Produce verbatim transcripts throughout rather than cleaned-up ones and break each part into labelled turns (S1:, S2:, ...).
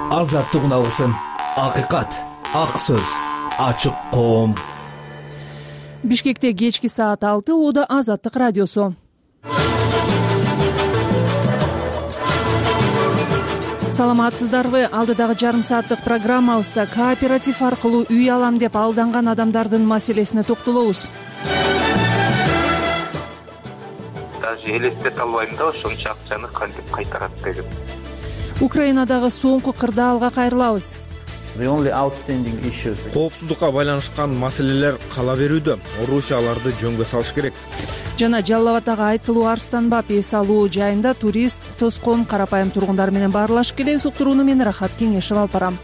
S1: Азаттык алгысым, акыйкат, ак сөз, ачык коом.
S2: Бишкекте кечки саат алты, Ода Азаттык радиосу. Саламатсыздарбы? Алдыдагы жарым сааттык программабызда кооператив аркылуу үй алам деп алданган адамдардын маселесине токтолобуз.
S3: Даже элестете албайм да ошончо акчаны кантип кайтарат деген.
S2: Украинадагы соңку кырдаалга кайрылабыз.
S4: Коопсуздукка байланышкан маселелер кала берүүдө. Орусия аларды жөнгө салыш керек.
S2: Жана Жалал Абаддагы Айтылуу Арстанбап эс алуу жайында турист тоскон карапайым тургундар менен баарлашып келебиз. Уктурууну мен Рахат Кеңешев алып барам.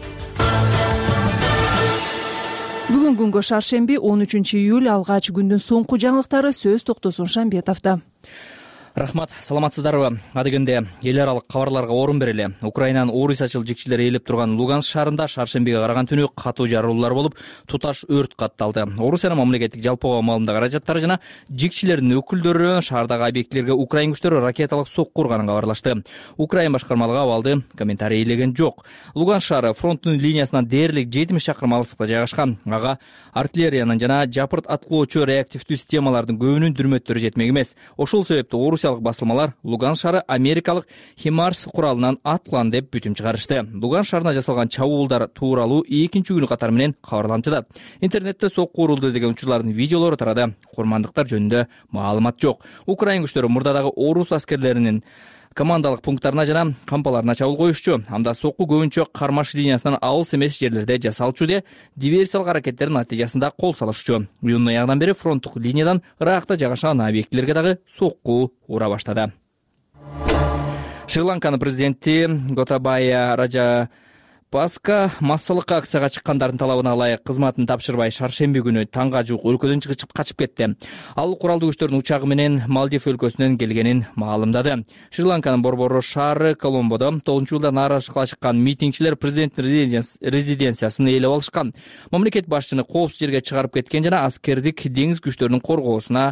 S2: Бүгүн күнгө шаршемби он үчүнчү июль алгач күндүн соңку жаңылыктары. Сөз Токтосун Шамбетовдо.
S5: Рахмат, саламатсыздарбы? Адегенде эл аралык кабарларга орун берели. Украинанын орусиячыл жикчилери ээлеп турган Луганск шаарында шаршембиге караган түнү катуу жарылуулар болуп, туташ өрт катталды. Орусиянын мамлекеттик жалпыга маалымдагы каражаттары жана жикчилердин өкүлдөрү шаардагы объектилерге Украин күчтөрү ракеталык сокку урганын кабарлашты. Украин башкармалыгы абалды комментарий ээлеген жок. Луганск шаары фронттун линиясынан дээрлик жетимиш чакырым алыстыкта жайгашкан. Ага артиллериянын жана жапырт аткылоочу реактивдүү системалардын көбүнүн дүрмөттөрү жетмек эмес. Ошол себептен Орусия басылмалар Луганск шаары америкалык Химарс куралынан аткылан деп бүтүм чыгарышты. Луганск шаарына жасалган чабуулдар тууралуу экинчи күнү катары менен кабарлантты. Интернетте сокку урулду деген учурлардын видеолору тарады. Курмандыктар жөнүндө маалымат жок. Украин күчтөрү мурдадагы орус аскерлеринин командалык пункттарына жана кампаларына чабуул коюшчу. Анда сокку көбүнчө кармаш линиясынан алыс эмес жерлерде жасалчу де диверсиялык аракеттердин натыйжасында кол салышчу. Июндун аягынан бери фронттук линиядан ыракта жайгашкан объектилерге дагы сокку ура баштады. Шри-Ланканын президенти Готабая Ража Паска массалык акцияга чыккандардын талабына ылайык кызматын тапшырбай шаршемби күнү таңга жуук өлкөдөн чыгып качып кетти. Ал куралдуу күчтөрдүн учагы менен Малдив өлкөсүнөн келгенин маалымдады. Шри-Ланканын борбору шаары Коломбодо тогузунчу жылда нааразычылыкка чыккан митингчилер президенттин резиденциясын ээлеп алышкан. Мамлекет башчыны коопсуз жерге чыгарып кеткен жана аскердик деңиз күчтөрүнүн коргоосуна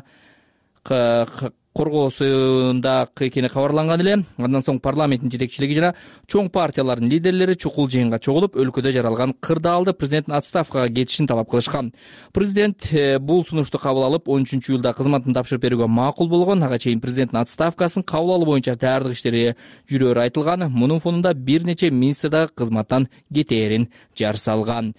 S5: коргоосунда экени кабарланган эле. Андан соң парламенттин жетекчилиги жана чоң партиялардын лидерлери чукул жыйынга чогулуп, өлкөдө жаралган кырдаалды президенттин отставкага кетишин талап кылышкан. Президент бул сунушту кабыл алып, он үчүнчү июлда кызматын тапшырып берүүгө макул болгон. Ага чейин президенттин отставкасын кабыл алуу боюнча даярдык иштери жүрөөрү айтылган. Мунун фонунда бир нече министр дагы кызматтан кетээрин жар салган.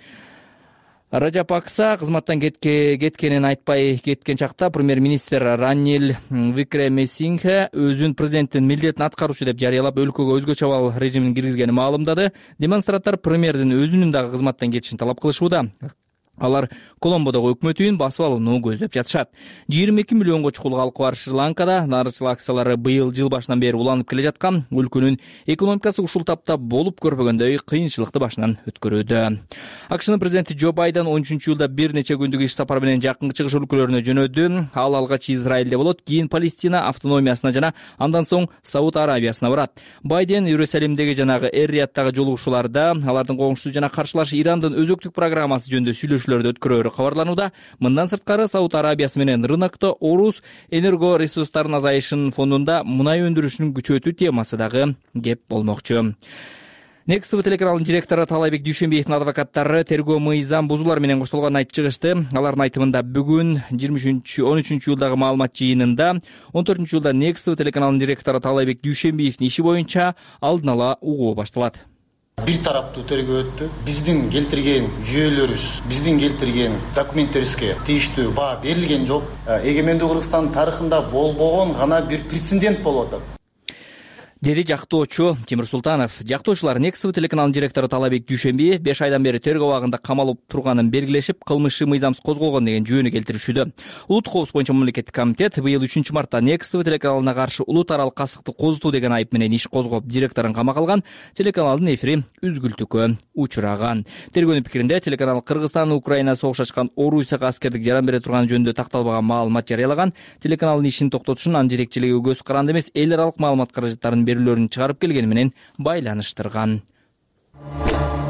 S5: Раджапакса кызматтан кеткенин айтпай кеткен чакта премьер-министр Ранил Викремесингхе өзүн президенттин милдетин аткаруучу деп жарыялап, өлкөгө өзгөчө абал режимин киргизгенин маалымдады. Демонстранттар премьердин өзүнүн дагы кызматтан кетишин талап кылышууда. Алар Коломбодогу өкмөт үйүн басып алууну көздөп жатышат. жыйырма эки миллионго чукул калкы бар Шри-Ланкада нааразычылык акциялары быйыл жыл башынан бери уланып келе жаткан. Өлкөнүн экономикасы ушул тапта болуп көрбөгөндөй кыйынчылыкты башынан өткөрүүдө. АКШнын президенти Джо Байден он үчүнчү июлда бир нече күндүк иш сапары менен жакынкы чыгыш өлкөлөрүнө жөнөдү. Ал алгач Израилде болот, кийин Палестина автономиясына жана андан соң Сауд Арабиясына барат. Байден Иерусалимдеги жанагы Эр-Рияттагы жолугушууларда алардын коңшусу жана каршылаш Ирандын өзөктүк программасы жөнүндө сүйлөшүүлөрдү өткөрөөрү кабарланууда. Мындан сырткары Сауд Арабиясы менен рынокто орус энерго ресурстарынын азайышынын фонунда мунай өндүрүшүн күчөтүү темасы дагы кеп болмокчу. Next ти ви телеканалынын директору Таалайбек Дүйшөнбиевдин адвокаттары тергөө мыйзам бузуулар менен коштолгонун айтып чыгышты. Алардын айтымында бүгүн он үчүнчү июлдагы маалымат жыйынында он төртүнчү июлда Next ти ви телеканалынын директору Таалайбек Дүйшөнбиевдин иши боюнча алдын ала угуу башталат.
S6: Бир тараптуу тергөө өттү. Биздин келтирген жүйөлөрүбүз, биздин келтирген документтерибизге тийиштүү баа берилген жок. Эгемендүү Кыргызстандын тарыхында болбогон гана бир прецедент болуп атат.
S5: деди жактоочу Тимур Султанов. Жактоочулар Next ти ви телеканалынын директору Таалайбек Дүйшөнбиев беш айдан бери тергөө абагында камалып турганын белгилешип, кылмышы мыйзамсыз козголгон деген жүйөнү келтиришүүдө. Улуттук коопсуздук боюнча мамлекеттик комитет быйыл үчүнчү мартта Next ти ви телеканалына каршы улут аралык кастыкты козутуу деген айып менен иш козгоп, директорун камакка алган. Телеканалдын эфири үзгүлтүккө учураган. Тергөөнүн пикиринде телеканал Кыргызстан Украина согуш ачкан Орусияга аскердик жаран бере турган жөнүндө такталбаган маалымат жарыялаган. Телеканалдын ишин токтотушун анын жетекчилиги көз каранды эмес, эл аралык маалымат каражаттарын берүүлөрүн чыгарып келгени менен байланыштырган.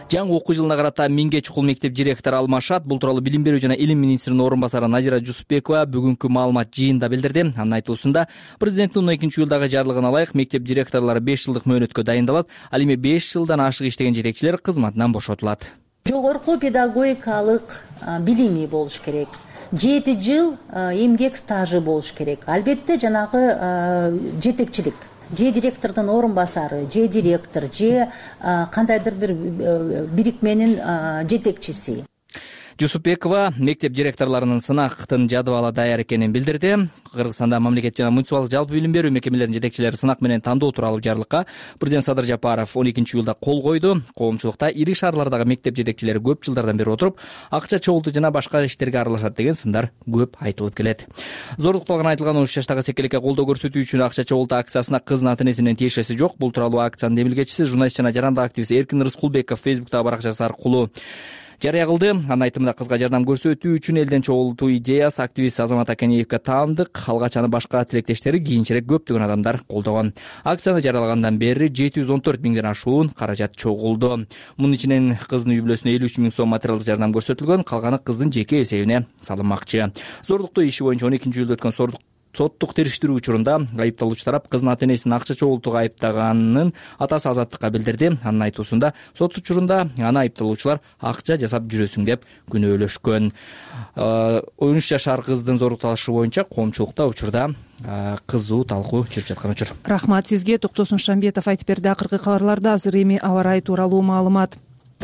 S5: Жаңы окуу жылына карата Миңге чукул мектеп директору алмашат. Бул тууралуу Билим берүү жана илим министринин орун басары Назира Жусупбекова бүгүнкү маалымат жыйынында билдирди. Анын айтуусунда президенттин он экинчи июлдагы жарлыгына ылайык мектеп директорлору беш жылдык мөөнөткө дайындалат. Ал эми беш жылдан ашык иштеген жетекчилер кызматынан бошотулат.
S7: Жогорку педагогикалык билими болуш керек. жети жыл эмгек стажы болуш керек. Албетте жанагы жетекчилик, же директордун орун басары, же директор, же кандайдыр бир бирикменин жетекчиси.
S5: Жусупбекова мектеп директорлорунун сынактын жадыбалы даяр экенин билдирди. Кыргызстанда мамлекет жана муниципалдык жалпы билим берүү мекемелеринин жетекчилери сынак менен тандоо тууралуу жарлыкка президент Садыр Жапаров он экинчи июлда кол койду. Коомчулукта ири шаарлардагы мектеп жетекчилери көп жылдардан бери отуруп, акча чогултуу жана башка иштерге аралашат деген сындар көп айтылып келет. Зордукталган айтылган он үч жаштагы секелекке колдоо көрсөтүү үчүн акча чогултуу акциясына кыздын ата-энесинин тиешеси жок. Бул тууралуу акциянын демилгечиси журналист жана жарандык активист Эркин Рыскулбеков Фейсбуктагы баракчасы аркылуу жарыя кылды. Анын айтымында кызга жардам көрсөтүү үчүн элден чогултуу идеясы активист Азамат Акенеевге таандык. Алгач аны башка тилектештери кийинчерээк көптөгөн адамдар колдогон. Акцияны жарыялагандан бери жети жүз он төрт миңден ашуун каражат чогулду. Мунун ичинен кыздын үй бүлөсүнө элүү үч миң сом материалдык жардам көрсөтүлгөн, калганы кыздын жеке эсебине салынмакчы. Зордуктоо иши боюнча он экинчи июлда өткөн сордук соттук териштирүү учурунда айыпталуучу тарап кыздын ата-энесин акча чогултууга айыптаганын атасы Азаттыкка билдирди. Анын айтуусунда сот учурунда аны айыпталуучулар акча жасап жүрөсүң деп күнөөлөшкөн. он үч жашар кыздын зордукталышы боюнча коомчулукта учурда кызуу талкуу жүрүп жаткан учур.
S2: Рахмат сизге. Токтосун Шамбетов айтып берди. Акыркы кабарларда азыр эми аба ырайы тууралуу маалымат.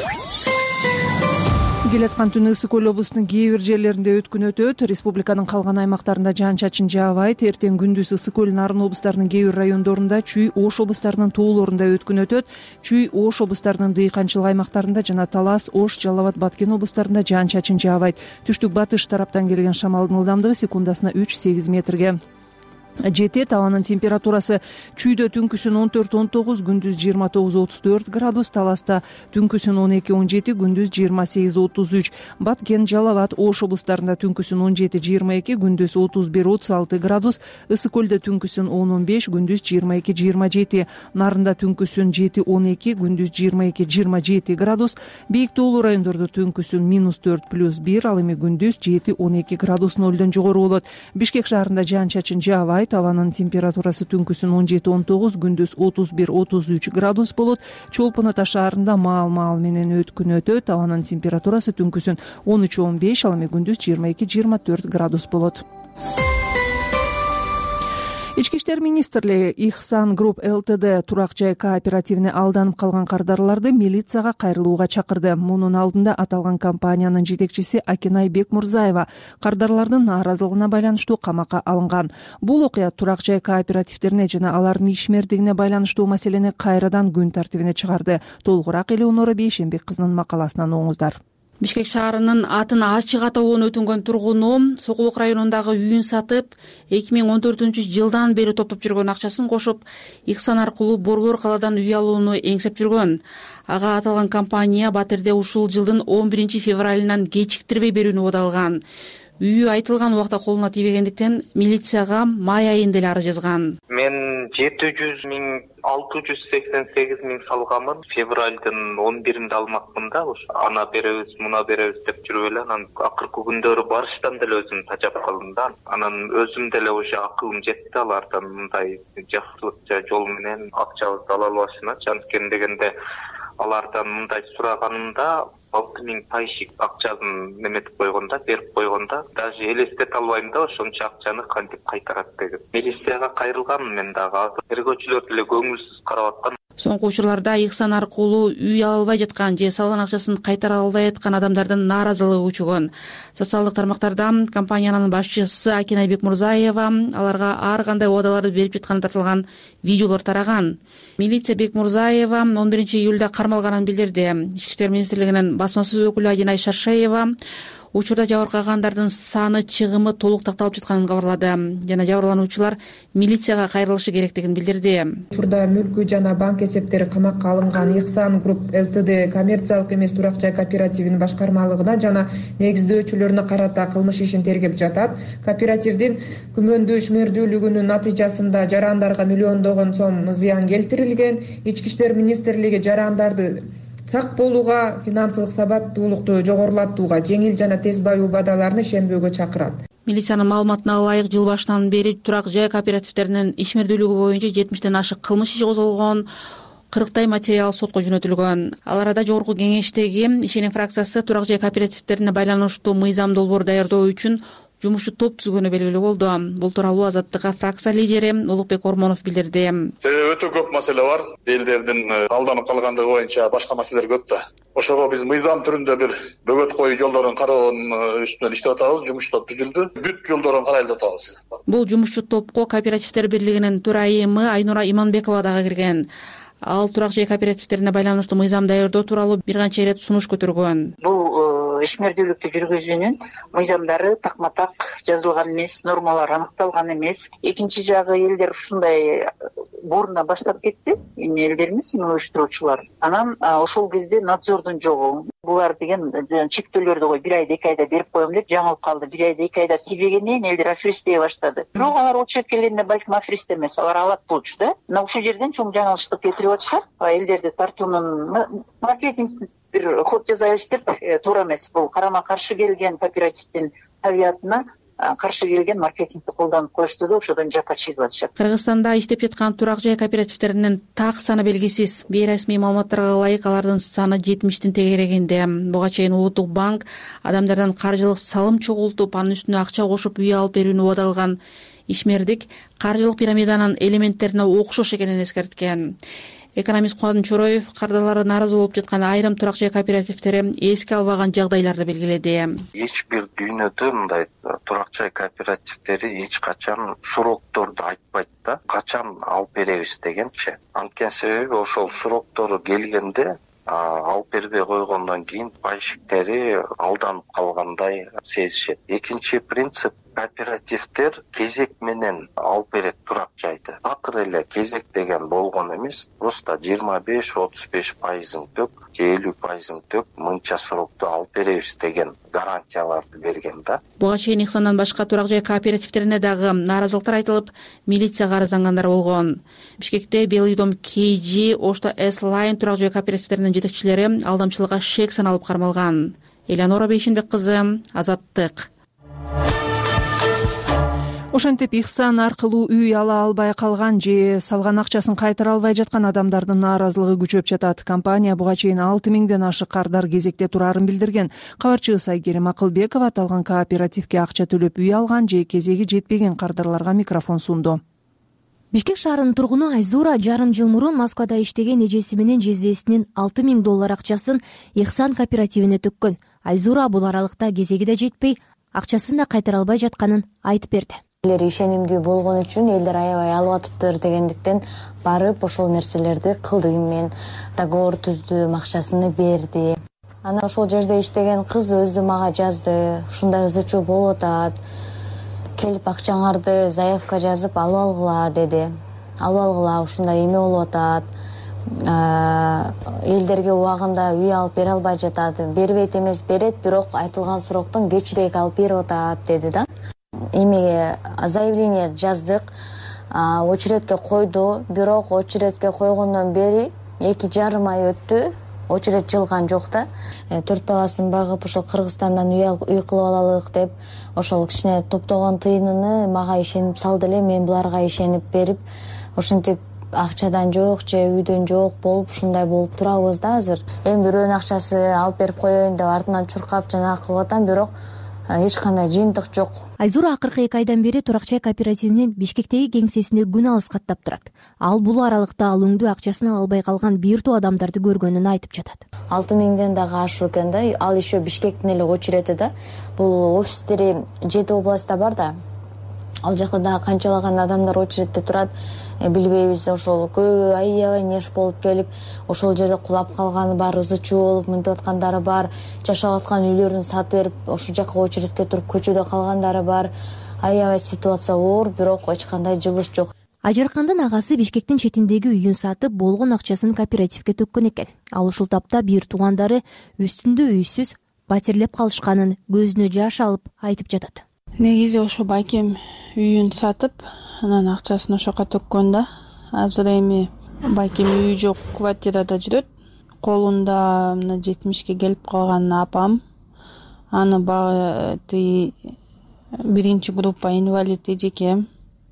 S2: Келаткан түнү ысык көл облусунун кээ бир жерлеринде өткүн өтөт. Республиканын калган аймактарында жаан-чачын жаабайт. Эртең күндүз ысык көл Нарын облустарынын кээ бир райондорунда, Чүй, Ош облустарынын тоолорунда өткүн өтөт. Чүй, Ош облустарынын дыйканчылык аймактарында жана Талас, Ош, Жалал Абад, Баткен облустарында жаан-чачын жаабайт. Түштүк батыш тараптан келген шамалдын ылдамдыгы секундасына үч сегиз метрге жетет. Абанын температурасы Чүйдө түнкүсүн он төрт он тогуз, күндүз жыйырма тогуз отуз төрт градус, Таласта түнкүсүн он эки он жети, күндүз жыйырма сегиз отуз үч, Баткен, Жалал Абад, Ош облустарында түнкүсүн он жети жыйырма эки, күндүз отуз бир отуз алты градус, Ысык көлдө түнкүсүн он он беш, күндүз жыйырма эки жыйырма жети, Нарында түнкүсүн жети он эки, күндүз жыйырма эки жыйырма жети градус, Бийик тоолуу райондордо түнкүсүн минус төрт плюс бир, ал эми күндүз жети он эки градус нолдон жогору болот. Бишкек шаарында жаан-чачын жаабайт. Абанын температурасы түнкүсүн он жети он тогуз, күндүз отуз бир отуз үч градус болот. Чолпон Ата шаарында маал-маал менен өткүн өтөт. Абанын температурасы түнкүсүн он үч он беш, ал эми күндүз жыйырма эки жыйырма төрт градус болот. Ички иштер министрлиги Ихсан Групп ЛТД турак жай кооперативине алданып калган кардарларды милицияга кайрылууга чакырды. Мунун алдында аталган компаниянын жетекчиси Акинай Бекмурзаева кардарлардын нааразылыгына байланыштуу камакка алынган. Бул окуя турак жай кооперативдерине жана алардын ишмердигине байланыштуу маселени кайрадан күн тартибине чыгарды. Толугураак Элеонора Бейшенбек кызынын макаласынан оңуздар.
S8: Бишкек шаарынын атына ачык атоонун өтүнгөн тургуну Сокулук районундагы үйүн сатып, эки миң он төртүнчү жылдан бери топтоп жүргөн акчасын кошуп, Ихсан аркылуу Борбор калаадан үй алууну эңсеп жүргөн. Ага аталган компания Батирде ушул жылдын он биринчи февралынан кечиктирбей берүүнү убадалган. Үйү айтылган убакта колуна тийбегендиктен милицияга май айында эле арыз жазган.
S3: Мен жети жүз миң алты жүз сексен сегиз миң салганмын. Февралдын он биринде алмакмын да. Ана беребиз, муна беребиз деп жүрүп эле анан акыркы күндөрү барыштан деле өзүм тажап калдым да. Анан өзүм деле уже акылым жетти алардан мындай жакшылыкча жол менен акчабызды ала албашына. Анткени дегенде алардан мындай сураганымда алты миң пайшик акчасын неметип койгонда, берип койгонда, даже элестете албайм да ошончо акчаны кантип кайтарат деген. Милицияга кайрылгам мен дагы. Тергөөчүлөр деле көңүлсүз карап аткан.
S8: Соңку учурларда Ихсан аркылуу үй ала албай жаткан же салган акчасын кайтара албай аткан адамдардын нааразылыгы учуган. Социалдык тармактарда компаниянын башчысы Акинай Бекмурзаева аларга ар кандай убадаларды берип жатканы тартылган видеолор тараган. Милиция Бекмурзаева он биринчи июлда кармалганын билдирди. Ички иштер министрлигинин басмасөз өкүлү Адинай Шаршаева учурда жабыркагандардын саны, чыгымы толук такталып жатканын кабарлады жана жабырлануучулар милицияга кайрылышы керектигин билдирди.
S9: Учурда мүлкү жана банк эсептери камакка алынган Ихсан Групп ЛТД коммерциялык эмес турак жай кооперативинин башкармалыгына жана негиздөөчүлөрүнө карата кылмыш ишин тергеп жатат. Кооперативдин күмөндүү ишмердүүлүгүнүн натыйжасында жарандарга миллиондогон сом зыян келтирилген. Ички иштер министрлиги жарандарды сак болууга, финансылык сабаттуулукту жогорулатууга, жеңил жана тез баюу убадаларына ишенбөөгө чакырат.
S8: Милициянын маалыматына ылайык жыл башынан бери турак жай кооперативтеринин ишмердүүлүгү боюнча жетимиштен ашык кылмыш иши козголгон, кырктай материал сотко жөнөтүлгөн. Ал арада жогорку кеңештеги ишеним фракциясы турак жай кооперативтерине байланыштуу мыйзам долбоор даярдоо үчүн жумушчу топ түзгөнү белгилүү болду. Бул тууралуу Азаттыкка фракция лидери Улукбек Ормонов билдирди.
S10: Себеби өтө көп маселе бар. Элдердин алданып калгандыгы боюнча башка маселелер көп да. Ошого биз мыйзам түрүндө бир бөгөт коюу жолдорун кароонун үстүнөн иштеп атабыз. Жумуш топ түзүлдү. Бүт жолдорун карайлап атабыз.
S8: Бул жумушчу топко кооперативдер бирлигинин төрайымы Айнура Иманбекова дагы кирген. Ал турак жай кооперативтерине байланыштуу мыйзам даярдоо тууралуу бир канча ирет сунуш көтөргөн.
S11: Бул ишмердүүлүктү жүргүзүүнүн мыйзамдары такма-так жазылган эмес, нормалар аныкталган эмес. Экинчи жагы элдер ушундай бурундан баштап кетти, эми элдерimiz, уюштуруучулар. Анан ошол кезде надзордун жогу. Булар деген чектөөлөрдү кой бир айда эки айда берип коем деп жаңылып калды. Бир айда эки айда тийбегенден элдер аферист дей баштады. Бирок алар очерк келгенде балким аферист эмес, алар алат болчу да. Мына ушул жерден чоң жаңылыштык кетирип атышат. Элдерди тартуунун маркетинг бир ход жасайбыз деп туура эмес. Бул карама каршы келген кооперативдин табиятына каршы келген маркетингди колдонуп коюшту да ошодон жапа чегип атышат.
S8: Кыргызстанда иштеп жаткан турак жай кооперативтеринин так саны белгисиз. Бейресмий маалыматтарга ылайык алардын саны жетимиштин тегерегинде. Буга чейин Улуттук банк адамдардан каржылык салым чогултуп, анын үстүнө акча кошуп үй алып берүүнү убадалган. Ишмердик каржылык пирамиданын элементтерине окшош экенин эскерткен. Экономист Кубан Чороев кардалары нааразы болуп жаткан айрым турак жай кооперативтери эске албаган жагдайларды белгиледи.
S12: Эч бир дүйнөдө мындай турак жай кооперативтери эч качан сурокторду айтпайт да, качан алып беребиз дегенчи. Анткени себеби ошол суроктору келгенде алып бербей койгондон кийин пайщиктери алданып калгандай сезишет. Экинчи принцип, кооперативдер кезек менен алып берет турак жайды. Акыр эле кезек деген болгон эмес, просто жыйырма беш отуз беш пайызын төк, же элүү пайызын төк, мынча срокту алып беребиз деген гарантияларды берген да.
S8: Буга чейин Ихсандан башка турак жай кооперативтерине дагы нааразылыктар айтылып, милицияга арыздангандар болгон. Бишкекте Белидом кей джи, Ошто S-Line турак жай кооперативтеринин жетекчилери алдамчылыкка шек саналып кармалган. Элеонора Бейшенбек кызы, Азаттык.
S2: Ошентип Ихсан аркылуу үй ала албай калган же салган акчасын кайтара албай жаткан адамдардын нааразылыгы күчөп жатат. Компания буга чейин алты миңден ашык кардар кезекте турарын билдирген. Кабарчыбыз Айгерим Акылбекова аталган кооперативге акча төлөп үй алган же кезеги жетпеген кардарларга микрофон сунду.
S13: Бишкек шаарынын тургуну Айзура жарым жыл мурун Москвада иштеген эжеси менен жездесинин алты миң доллар акчасын Ихсан кооперативине төккөн. Айзура бул аралыкта кезеги да жетпей, акчасын да кайтара албай жатканын айтып берди.
S14: Элдер ишенимдүү болгон үчүн элдер аябай алып атыптыр дегендиктен барып ошол нерселерди кылды. Мен договор түздүм, акчасын берди. Анан ошол жерде иштеген кыз өзү мага жазды. Ушундай ызычуу болуп атат. Келип акчаңарды заявка жазып алып алгыла деди. Алып алгыла, ушундай эме болуп атат. Элдерге убагында үй алып бере албай жатат. Бербейт эмес, берет, бирок айтылган сроктон кечирээк алып берип атат деди да. Эмеге заявление жаздык, очередке койду, бирок очередке койгондон бери эки жарым ай өттү, очеред жылган жок да. Төрт баласын багып, ошол Кыргызстандан үй кылып алалык деп, ошол кичине топтогон тыйынын мага ишенип салды эле, мен буларга ишенип берип, ошентип акчадан жок же үйдөн жок болуп ушундай болуп турабыз да азыр. Эми бирөөнүн акчасы алып берип коеюн деп артынан чуркап жана кылып атам, бирок эч кандай жыйынтык жок.
S13: Айзура акыркы эки айдан бери турак жай кооперативинин Бишкектеги кеңсесинде күн алыс каттап турат. Ал бул аралыкта алууңдуу акчасын ала албай калган бир топ адамдарды көргөнүн айтып жатат.
S14: алты миңден дагы ашуу экен да. Ал еще Бишкектин эле очереди да. Бул офистери жети областта бар да. Ал жакта дагы канчалаган адамдар очередте турат, билбейбиз. Ошол көбү аябай неш болуп келип, ошол жерде кулап калганы бар, ызычуу болуп мынтип аткандары бар, жашап аткан үйлөрүн сатып берип, ошол жака очередке туруп көчөдө калгандары бар. Аябай ситуация оор, бирок эч кандай жылыш жок.
S13: Ажаркандын агасы Бишкектин четиндеги үйүн сатып, болгон акчасын кооперативге төккөн экен. Ал ушул тапта бир туугандары үстүндө үйсүз батирлеп калышканын көзүнө жаш алып айтып жатат.
S15: Негизи ошо байкем үйүн сатып, анан акчасын ошока төккөн да. Азыр эми байкем үйү жок, квартирада жүрөт. колунда мына жетимишке келип калган апам, аны багы биринчи группа инвалид эжекем.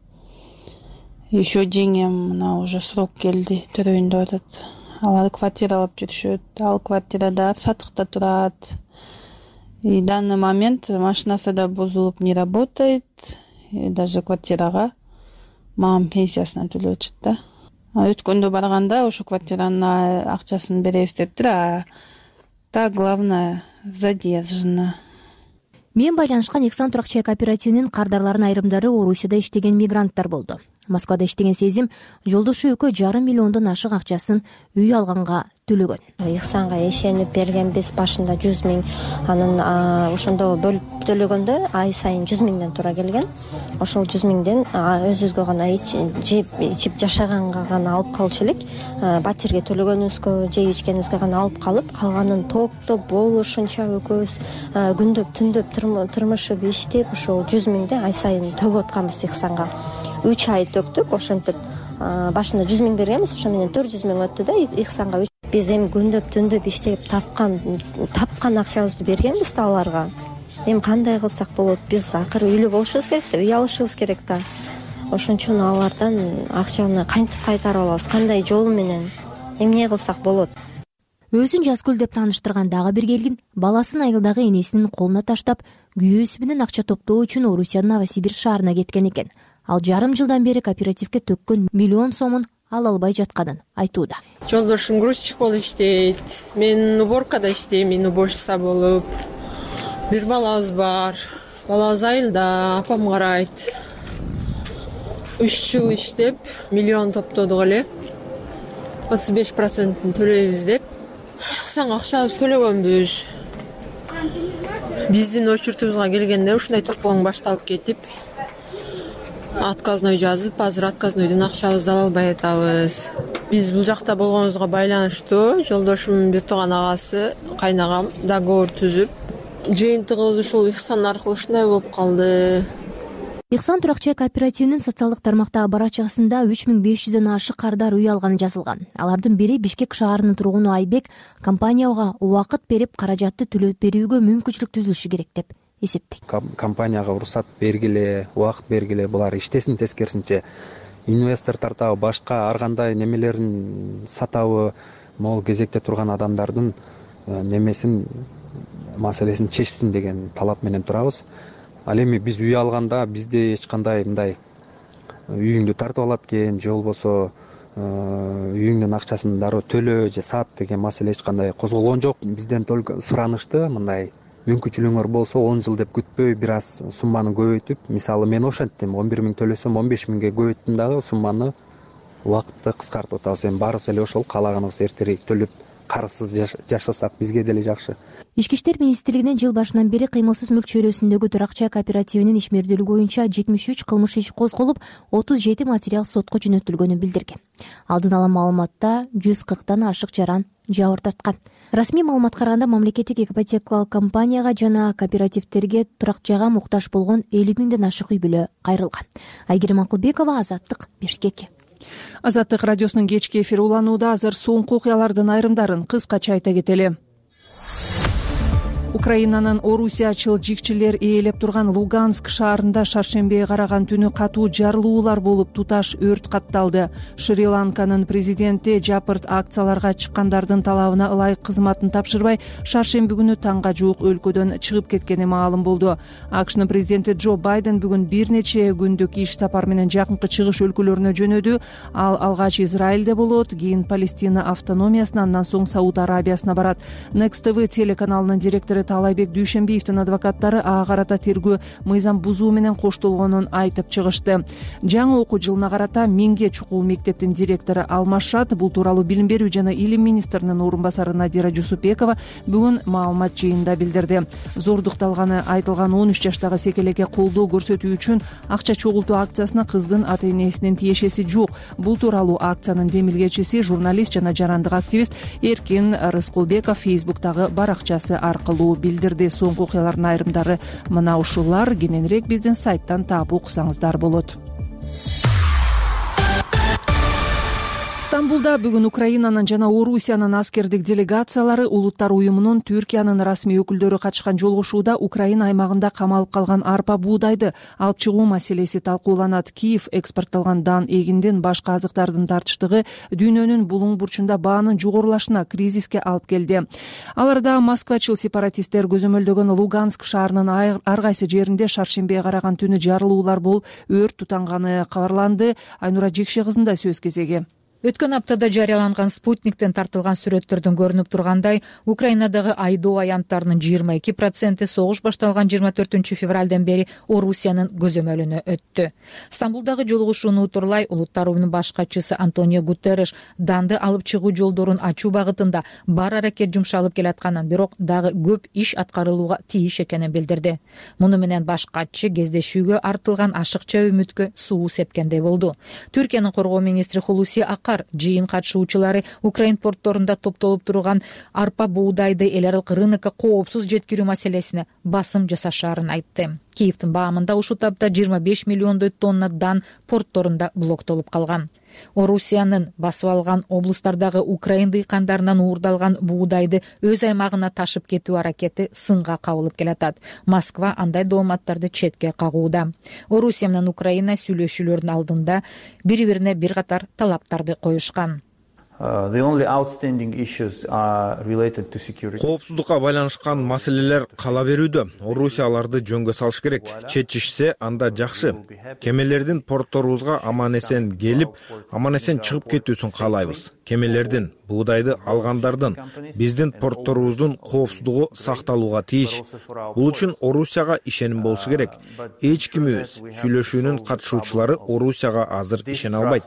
S15: Еще жеңем мына уже срок келди, төрөйүндө атат. Алар квартира алып жүрүшөт. Ал квартирада сатыкта турат. И в данный момент машинасы да бузулуп, не работает. И даже квартирага мамам пенсиясына төлөп атышат да. Өткөндө барганда ошо квартиранын акчасын беребиз дептир, а так главное задержана.
S13: Мен байланышкан Ихсан турак чай кооперативинин кардарларынын айрымдары Орусияда иштеген мигранттар болду. Москвада иштеген Сезим жолдошу экөө жарым миллиондон ашык акчасын үй алганга төлөгөн.
S16: Ихсанга ишенип бергенбиз, башында жүз миң, анын ошондо бөлүп төлөгөндө ай сайын жүз миңден туура келген. Ошол жүз миңден өзүбүзгө гана ичип жашаганга гана алып калчу элек. Батирге төлөгөнүбүзгө, жеп ичкенибизге гана алып калып, калганын топтоп болушунча экөөбүз күндөп түндөп тырмышып иштеп, ошол жүз миңди ай сайын төгүп атканбыз Ихсанга. үч ай төктүк, ошентип башында жүз миң бергенбиз, ошо менен төрт жүз миң өттү да Ихсанга. Биз эми күндөп түндөп иштеп тапкан тапкан акчабызды бергенбиз да аларга. Эми кандай кылсак болот? Биз акыры үйлүү болушубуз керек да, үй алышыбыз керек да. Ошон үчүн алардан акчаны кантип кайтарып алабыз? Кандай жол менен? Эмне кылсак болот?
S13: Өзүн Жазгүл деп тааныштырган дагы бир келгин баласын айылдагы энесинин колуна таштап, күйөөсү менен акча топтоо үчүн Орусиянын Новосибирск шаарына кеткен экен. Ал жарым жылдан бери кооперативге төккөн миллион сомун ала албай жатканын айтууда.
S17: Жолдошум грузчик болуп иштейт. Мен уборкада иштейм, мен уборщица болуп. Бир балабыз бар. Балабыз айылда, апам карайт. үч жыл иштеп, миллион топтодук эле. отуз беш процентин төлөйбүз деп. Ихсан акчабыз төлөгөнбүз. Биздин очередибизге келгенде ушундай тополоң башталып кетип, отказной жазып, азыр отказнойдун акчабызды ала албай атабыз. Биз бул жакта болгонубузга байланыштуу жолдошумдун бир тууган агасы, кайнагам договор түзүп, жыйынтыгыбыз ушул Ихсан аркылуу ушундай болуп калды.
S13: Ихсан турак чай кооперативинин социалдык тармактагы барачкасында үч миң беш жүздөн ашык кардар үй алганы жазылган. Алардын бири Бишкек шаарынын тургуну Айбек компанияга убакыт берип, каражатты төлөп берүүгө мүмкүнчүлүк түзүлүшү керек деп эсептейт.
S18: Компанияга уруксат бергиле, убакыт бергиле, булар иштесин, тескерисинче инвестор тартабы, башка ар кандай немелерин сатабы, могул кезекте турган адамдардын немесин, маселесин чечсин деген талап менен турабыз. Ал эми биз үй алганда бизде эч кандай мындай үйүңдү тартып алат экен, же болбосо үйүңдүн акчасын дароо төлө же сат деген маселе эч кандай козголгон жок. Бизден только суранышты мындай мүмкүнчүлүгүңөр болсо он жыл деп күтпөй бир аз сумманы көбөйтүп, мисалы мен ошенттим, он бир миң төлөсөм он беш миңге көбөйттүм дагы сумманы убакытты кыскартып атабыз. Эми баарыбыз эле ошол каалаганыбыз эртерээк төлөп карызсыз жашасак бизге деле жакшы.
S13: Ички иштер министрлигинин жыл башынан бери кыймылсыз мүлк чөйрөсүндөгү турак чай кооперативинин ишмердүүлүгү боюнча жетимиш үч кылмыш иш козголуп, отуз жети материал сотко жөнөтүлгөнүн билдирген. Алдын ала маалыматта жүз кырктан ашык жаран жабыр тарткан. Расмий маалыматка караганда мамлекеттик ипотекалык компанияга жана кооперативдерге турак жайга муктаж болгон элүү миңден ашык үй бүлө кайрылган. Айгерим Акылбекова, Азаттык, Бишкек.
S2: Азаттык радиосунун кечки эфири уланууда. Азыр соңку окуялардын айрымдарын кыскача айта кетели. Украинанын орусиячыл жикчилер ээлеп турган Луганск шаарында шаршембиге караган түнү катуу жарылуулар болуп, туташ өрт катталды. Шри-Ланканын президенти жапырт акцияларга чыккандардын талабына ылайык кызматын тапшырбай, шаршемби күнү таңга жуук өлкөдөн чыгып кеткени маалым болду. АКШнын президенти Джо Байден бүгүн бир нече күндүк иш сапар менен жакынкы чыгыш өлкөлөрүнө жөнөдү. Ал алгач Израилде болот, кийин Палестина автономиясына, андан соң Сауд Арабиясына барат. Next ти ви телеканалынын директору Таалайбек Дүйшенбиевдин адвокаттары ага карата тергөө мыйзам бузуу менен коштолгонун айтып чыгышты. Жаңы окуу жылына карата миңге чукул мектептин директору Алмашат, бул тууралуу билим берүү жана илим министринин орун басары Надира Жусупбекова бүгүн маалымат жыйынында билдирди. Зордукталганы айтылган он үч жаштагы секелекке колдоо көрсөтүү үчүн акча чогултуу акциясына кыздын ата-энесинин тиешеси жок. Бул тууралуу акциянын демилгечиси, журналист жана жарандык активист Эркин Рыскулбеков Фейсбуктагы баракчасы аркылуу билдирди. Соңку окуялардын айрымдары мына ушулар. Кененирээк биздин сайттан таап уксаңыздар болот. Стамбулда бүгүн Украинанын жана Орусиянын аскердик делегациялары Улуттар уюмунун Түркиянын расмий өкүлдөрү катышкан жолугушууда Украина аймагында камалып калган арпа буудайды алып чыгуу маселеси талкууланат. Киев экспортталган дан, эгиндин, башка азыктардын тартыштыгы дүйнөнүн булуң бурчунда баанын жогорулашына, кризиске алып келди. Аларда москвачыл сепаратисттер көзөмөлдөгөн Луганск шаарынын ар кайсы жеринде шаршембиге караган түнү жарылуулар болуп, өрт тутанганы кабарланды. Айнура Жекше кызында сөз кезеги.
S19: Өткөн аптада жарыяланган Спутниктен тартылган сүрөттөрдөн көрүнүп тургандай, Украинадагы айдоо аянттарынын жыйырма эки проценти согуш башталган жыйырма төртүнчү февралдан бери Орусиянын көзөмөлүнө өттү. Стамбулдагы жолугушууну утурлай Улуттар уюмунун баш катчысы Антонио Гутерриш данды алып чыгуу жолдорун ачуу багытында бар аракет жумшалып келатканын, бирок дагы көп иш аткарылууга тийиш экенин билдирди. Муну менен баш катчы кездешүүгө артылган ашыкча үмүткө суу сепкендей болду. Түркиянын коргоо министри Хулуси жыйын катышуучулары Украин портторунда топтолуп турган арпа буудайды эл аралык рынокко коопсуз жеткирүү маселесине басым жасашаарын айтты. Киевдин баамында ушул тапта жыйырма беш миллиондой тонна дан портторунда блоктолуп калган. Орусиянын басып алган облустардагы Украин дыйкандарынан уурдалган буудайды өз аймагына ташып кетүү аракети сынга кабылып келатат. Москва андай дооматтарды четке кагууда. Орусия менен Украина сүйлөшүүлөрдүн алдында бири-бирине бир катар талаптарды коюшкан.
S4: Коопсуздукка байланышкан маселелер кала берүүдө. Орусия аларды жөнгө салыш керек. Чечишсе анда жакшы. Кемелердин портторубузга аман-эсен келип, аман-эсен чыгып кетүүсүн каалайбыз. Кемелердин, буудайды алгандардын, биздин портторубуздун коопсуздугу сакталууга тийиш. Бул үчүн Орусияга ишеним болушу керек. Эч кимибиз, сүйлөшүүнүн катышуучулары Орусияга азыр ишене албайт.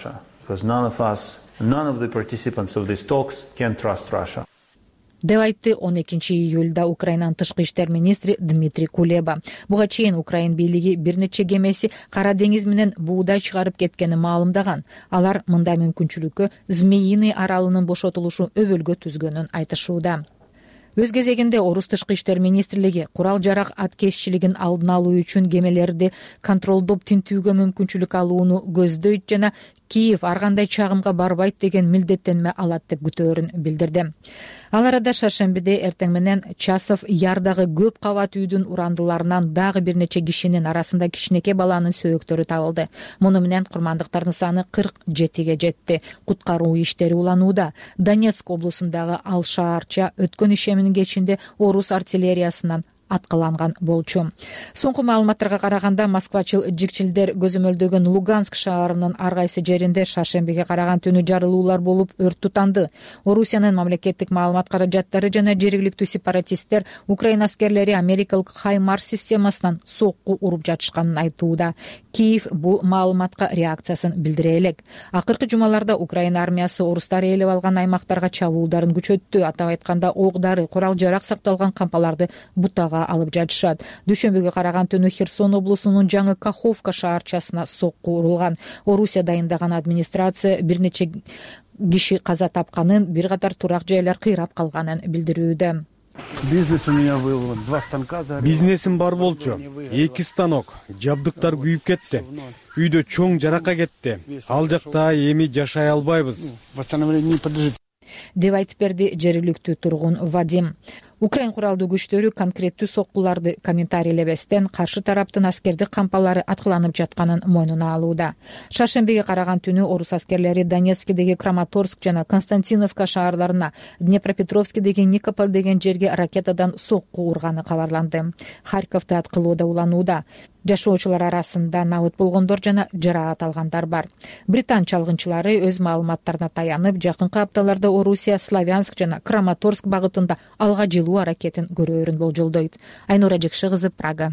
S19: None of the participants of these talks can trust Russia. деп айтты он экинчи июлда Украинанын тышкы иштер министри Дмитрий Кулеба. Буга чейин Украин бийлиги бир нече кемеси Кара деңиз менен буудай чыгарып кеткенин маалымдаган. Алар мындай мүмкүнчүлүккө Змеиный аралынын бошотулушу өбөлгө түзгөнүн айтышууда. Өз кезегинде Орус тышкы иштер министрлиги курал жарак аткезчилигин алдын алуу үчүн кемелерди контролдоп тинтүүгө мүмкүнчүлүк алууну көздөйт жана Киев ар кандай чагымга барбайт деген милдеттенме алат деп күтөөрүн билдирди. Ал арада шаршембиде эртең менен Часов Ярдагы көп кабат үйдүн урандыларынан дагы бир нече кишинин арасында кичинекей баланын сөөктөрү табылды. Муну менен курмандыктардын саны кырк жетиге жетти. Куткаруу иштери уланууда. Донецк облусундагы Ал шаарча өткөн ишеминин кечинде Орус артиллериясынан аткаланган болчу. Соңку маалыматтарга караганда москвачыл жикчилдер көзөмөлдөгөн Луганск шаарынын ар кайсы жеринде шаршембиге караган түнү жарылуулар болуп, өрт тутанды. Орусиянын мамлекеттик маалымат каражаттары жана жергиликтүү сепаратисттер Украина аскерлери америкалык Хаймарс системасынан сокку уруп жатышканын айтууда. Киев бул маалыматка реакциясын билдире элек. Акыркы жумаларда Украина армиясы орустар ээлеп алган аймактарга чабуулдарын күчөттү. Атап айтканда ок-дары, курал жарак сакталган кампаларды бутага алып жатышат. Дүйшөмбүгө караган түнү Херсон облусунун жаңы Каховка шаарчасына сокку урулган. Орусия дайындаган администрация бир нече киши каза тапканын, бир катар турак жайлар кыйрап калганын билдирүүдө.
S20: Бизнес у меня был, два станка. Бизнесим бар болчу. Эки станок, жабдыктар күйүп кетти. Үйдө чоң жарака кетти. Ал жакта эми жашай албайбыз. Восстановление не подлежит.
S19: деп айтып берди жергиликтүү тургун Вадим. Украин куралдуу күчтөрү конкреттүү соккуларды комментарийлебестен каршы тараптын аскердик кампалары аткыланып жатканын мойнуна алууда. Шаршембиге караган түнү орус аскерлери Донецкидеги Краматорск жана Константиновка шаарларына, Днепропетровскидеги Никополь деген жерге ракетадан сокку урганы кабарланды. Харьковду аткылоодо уланууда. Жашоочулар арасында набыт болгондор жана жараат алгандар бар. Британ чалгынчылары өз маалыматтарына таянып, жакынкы апталарда Орусия Славянск жана Краматорск багытында алга жылуу аракетин көрөөрүн болжолдойт. Айнура Жекше кызы, Прага.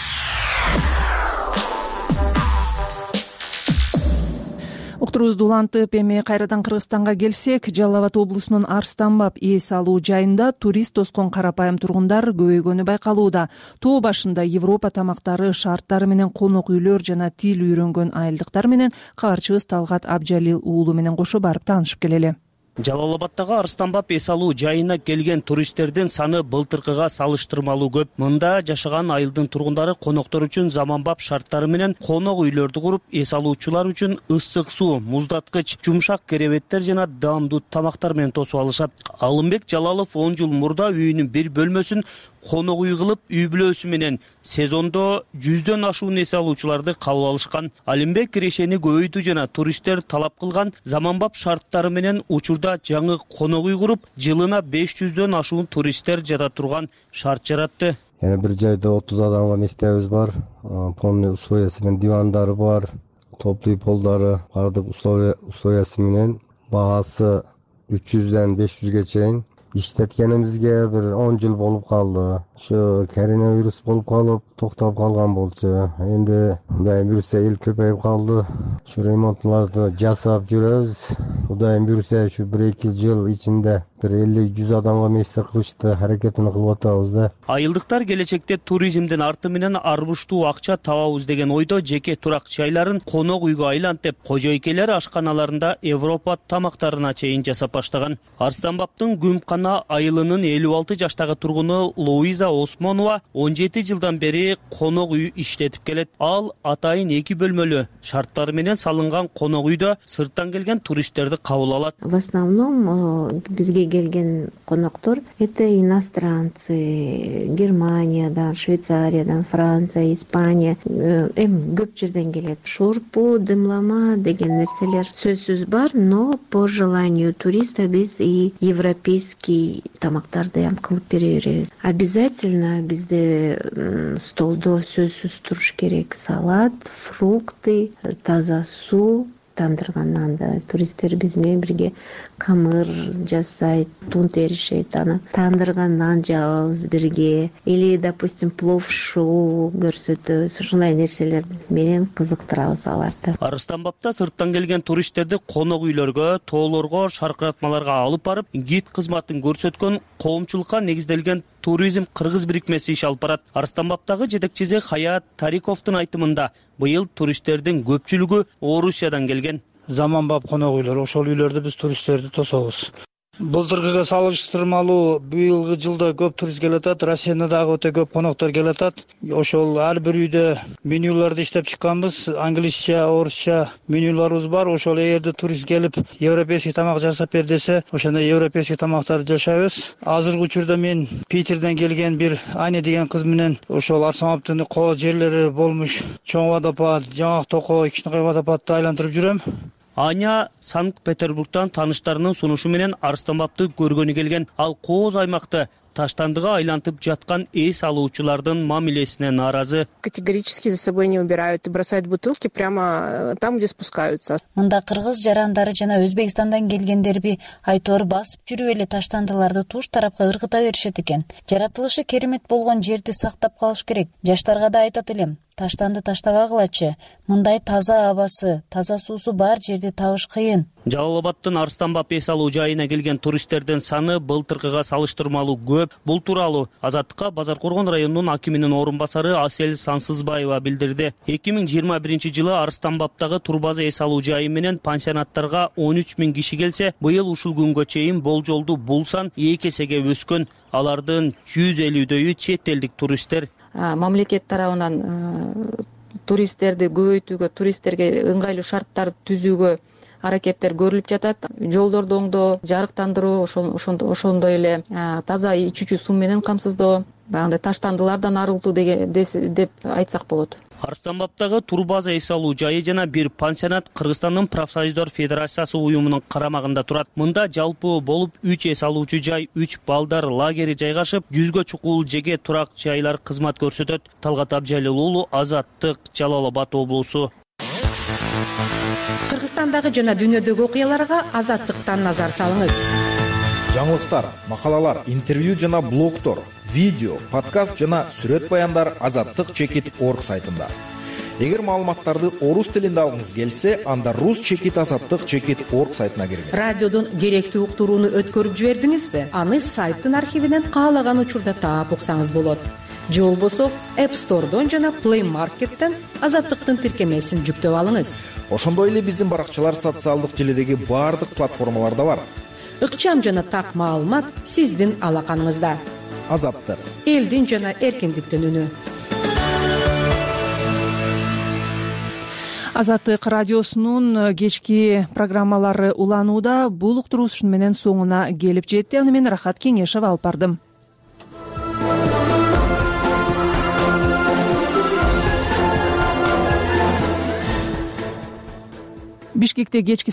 S2: Уктурубузду улантып, эми кайрадан Кыргызстанга келсек, Жалал Абад облусунун Арстанбаб эс алуу жайында турист тоскон карапайым тургундар көбөйгөнү байкалууда. Тоо башында Европа тамактары, шарттары менен конок үйлөр жана тил үйрөнгөн айылдыктар менен кабарчыбыз Талгат Абжалил уулу менен кошо барып таанышып келели.
S21: Жалал Абадтагы Арыстанбап эс алуу жайына келген туристтердин саны былтыркыга салыштырмалуу көп. Мында жашаган айылдын тургундары коноктор үчүн заманбап шарттары менен конок үйлөрдү куруп, эс алуучулар үчүн ысык суу, муздаткыч, жумшак керебеттер жана даамдуу тамактар менен тосуп алышат. Алымбек Жалалов он жыл мурда үйүнүн бир бөлмөсүн конок үй кылып, үй бүлөсү менен сезондо жүздөн ашуун эс алуучуларды кабыл алышкан. Алымбек кирешени көбөйтүү жана туристтер талап кылган заманбап шарттары менен учурда жаңы конок үй куруп, жылына беш жүздөн ашуун туристтер жата турган шарт жаратты.
S22: Яна бир жайда отуз адамга мектебибиз бар, полный условиясы менен дивандары бар, топлый полдары, бардык условиясы менен багасы үч жүздөн беш жүзгө чейин. Иштеткенибизге бир он жыл болуп калды. Ушу коронавирус болуп калып, токтоп калган болчу. Энди Кудайым буйрса эл көпөйүп калды. Ушу ремонтларды жасап жүрөбүз. Кудайым буйрса ушу бир эки жыл ичинде бир элүү жүз адамга мектеп кылышты, аракетин кылып атабыз да.
S21: Айылдыктар келечекте туризмдин арты менен арбуштуу акча табабыз деген ойдо жеке турак жайларын конок үйгө айлантып, кожойкелер ашканаларында Европа тамактарына чейин жасап баштаган. Арыстанбаптын Гүмкана айылынын элүү алты жаштагы тургуну Луиза Осмонова он жети жылдан бери конок үй иштетип келет. Ал атайын эки бөлмөлүү шарттары менен салынган конок үйдө сырттан келген туристтерди кабыл алат.
S23: В основном бизге келген коноктор это иностранцы, Германиядан, Швейцариядан, Франция, Испания, эми көп жерден келет. Шорпу, дымлама деген нерселер сөзсүз бар, но по желанию туриста биз и европейский тамактарды ham кылып бере беребиз. Обязательно бизде столдо сөзсүз туруш керек салат, фрукты, таза суу, тандырган нанды. Туристтер биз менен бирге камыр жасайт, тун теришет, аны тандырган нан жабабыз бирге. Или, допустим, плов шоу көрсөтөбүз. Ушундай нерселер менен кызыктырабыз аларды.
S21: Арыстанбапта сырттан келген туристтерди конок үйлөргө, тоолорго, шаркыратмаларга алып барып, гид кызматын көрсөткөн коомчулукка негизделген туризм кыргыз бирикмеси иш алып барат. Арыстанбаптагы жетекчиси Хаят Тариковдун айтымында, быйыл туристтердин көпчүлүгү Орусиядан келген.
S24: Заманбап конок үйлөр, ошол үйлөрдө биз туристтерди тособуз. Былтыркыга салыштырмалуу быйылгы жылда көп турист келатат, Россиядан дагы өтө көп коноктор келатат. Ошол ар бир үйдө менюларды иштеп чыкканбыз, англисча, орусча менюларыбыз бар. Ошол эгерде турист келип, европейский тамак жасап бер десе, ошондой европейский тамактарды жашайбыз. Азыркы учурда мен Питерден келген бир Аня деген кыз менен ошол Арыстанбаптын коо жерлери болмуш чоң водопад, Жаңак Токой, кичинекей водопадты айлантырып жүрөм.
S21: Аня Санкт-Петербургтан таныштарынын сунушу менен Арыстанбапты көргөнү келген. Ал кооз аймакты таштандыга айлантып жаткан эс алуучулардын мамилесине нааразы.
S25: Категорически за собой не убирают и бросают бутылки прямо там, где спускаются.
S26: Мында кыргыз жарандары жана Өзбекстандан келгендерби айтор басып жүрүп эле таштандыларды туш тарапка ыргыта беришет экен. Жаратылышы керемет болгон жерди сактап калыш керек. Жаштарга да айтат элем. Таштанды таштабагылачы. Мындай таза абасы, таза суусу бар жерди табыш кыйын.
S21: Жалал Абадтын Арыстанбап эс алуу жайына келген туристтердин саны былтыркыга салыштырмалуу көп. Бул тууралуу Азаттыкка Базар Коргон районунун акиминин орун басары Асель Сансызбаева билдирди. эки миң жыйырма биринчи жылы Арыстанбаптагы турбаза эс алуу жайы менен пансионаттарга он үч миң киши келсе, быйыл ушул күнгө чейин болжолду бул сан эки эсеге өскөн. Алардын жүз элүүдөйү чет элдик туристтер.
S8: Мамлекет тарабынан туристтерди көбөйтүүгө, туристтерге ыңгайлуу шарттар түзүүгө аракеттер көрүлүп жатат. Жолдорду оңдоо, жарыктандыруу, ошондой эле таза ичүүчү суу менен камсыздоо, баягындай таштандылардан арылтуу деп айтсак болот.
S21: Арыстанбаптагы турбаза эс алуу жайы жана бир пансионат Кыргызстандын профсоюздар федерациясы уюмунун карамагында турат. Мында жалпы болуп үч эс алуучу жай, үч балдар лагери жайгашып, жүзгө чукул жеке турак жайлар кызмат көрсөтөт. Талгат Абжалил уулу, Азаттык, Жалал Абад облусу.
S27: Кыргызстандагы жана дүйнөдөгү окуяларга Азаттыктан назар салыңыз.
S4: Жаңылыктар, макалалар, интервью жана блогтор, видео, подкаст жана сүрөт баяндар азаттык чекит точка орг сайтында. Эгер маалыматтарды орус тилинде алгыңыз келсе, анда рус чекит азаттык чекит точка орг сайтына киргиз.
S27: Радиодон керектүү уктурууну өткөрүп жибердиңизби? Аны сайттын архивинен каалаган учурда таап уксаңыз болот. Же болбосо App Store'дон жана Play Market'тен Азаттыктын тиркемесин жүктөп алыңыз.
S4: Ошондой эле биздин баракчалар социалдык желидеги баардык платформаларда бар.
S27: ыкчам жана так маалымат сиздин алаканыңызда.
S4: Азаттар,
S27: элдин жана эркиндиктин үнү.
S2: Азаттык радиосунун кечки программалары уланууда. Бул уктуруу ушуну менен соңуна келип жетти. Аны мен Рахат Кеңешева алып бардым. Бишкекте кечки